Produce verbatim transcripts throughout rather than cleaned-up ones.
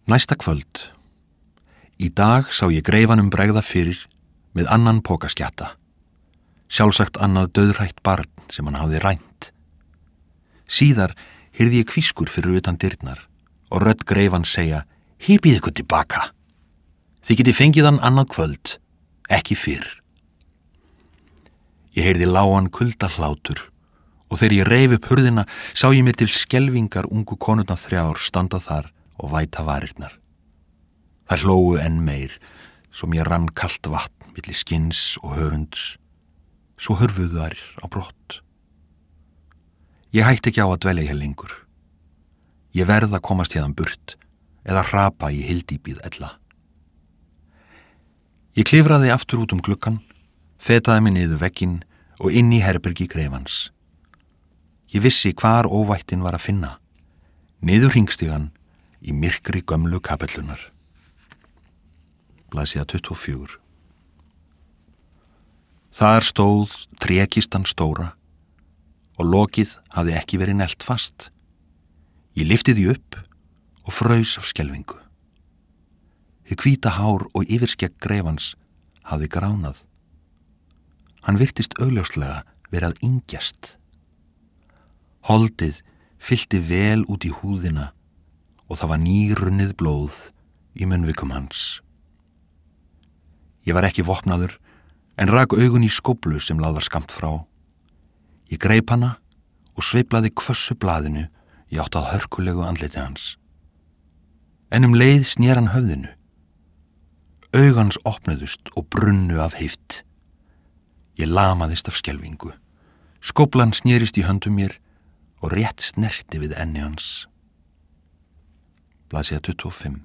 Næsta kvöld. Í dag sá ég greifanum bregða fyrir með annan pókaskjatta. Sjálfsagt annað dauðrætt barn sem hann hafði rænt. Síðar heyrði ég hvískur fyrir utan dyrnar og rödd greifans segja: Hypið ykkur tilbaka. Þið getið fengið hann annað kvöld, ekki fyrr. Ég heyrði lágan kuldahlátur og þegar ég reif upp hurðina sá ég mér til skelfingar ungu konurnar þrjár standa þar og væta varirnar. Þær hlógu enn meir, svo mér rann kalt vatn milli skinns og hörunds. Svo hörfuðu þær á brott. Ég hætti ekki á að dvelja hér lengur. Ég verð að komast hérðan burt eða hrapa í hyldýpið ella. Ég klifraði aftur út um gluggan, fetaði mig niður vegginn og inn í herbergi greifans. Ég vissi hvar óvættin var að finna, niður hringstigann í myrkri gömlu kapellunar. Blaðsíða tuttugu og fjögur. Þar stóð trékistan stóra og lokið hafði ekki verið nelt fast. Ég lyfti því upp og fraus af skelfingu. Hið hvíta hár og yfirskegg greifans hafði gránað. Hann virtist augljóslega verið að yngjast. Holdið fyllti vel út í húðina og það var nýrunnið blóð í munnvikum hans. Ég var ekki vopnaður en rak augun í skóflu sem láðar skammt frá. Ég greip hana og sveiflaði hvössu blaðinu í átt að hörkulegu andliti hans. En um leið snér hann höfðinu. Augans opnuðust og brunnu af heift. Ég lamaðist af skelfingu. Skóflan snérist í höndum mér og rétt snerti við enni hans. Blaðsíða tuttugu og fimm.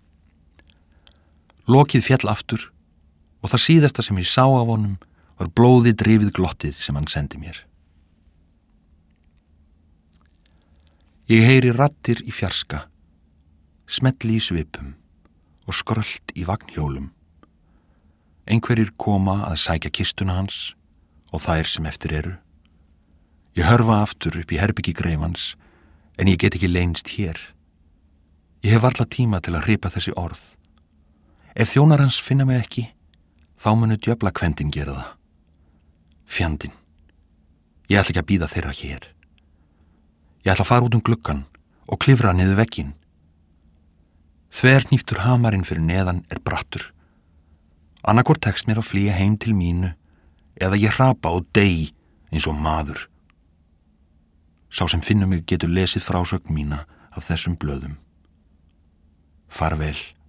Lokið féll aftur og það síðasta sem ég sá af honum var blóði drifið glottið sem hann sendi mér. Ég heyri raddir í fjarska, smelli í svipum og skrölt í vagnhjólum. Einhverjir koma að sækja kistuna hans og þær sem eftir eru. Ég hörfa aftur upp í herbyggi greifans en ég get ekki leynst hér. Ég hef varla tíma til að hripa þessi orð. Ef þjónar hans finna mig ekki, þá munu djöflakvendin gera það. Fjandinn. Ég ætla ekki að bíða þeirra hér. Ég ætla að fara út um gluggan og klifra niður vegginn. Þverhníftur hamarinn fyrir neðan er brattur. Annarkvort tekst mér að flýja heim til mínu eða ég hrapa og dey eins og maður. Sá sem finnur mig getur lesið frásögn mína af þessum blöðum. Farvel.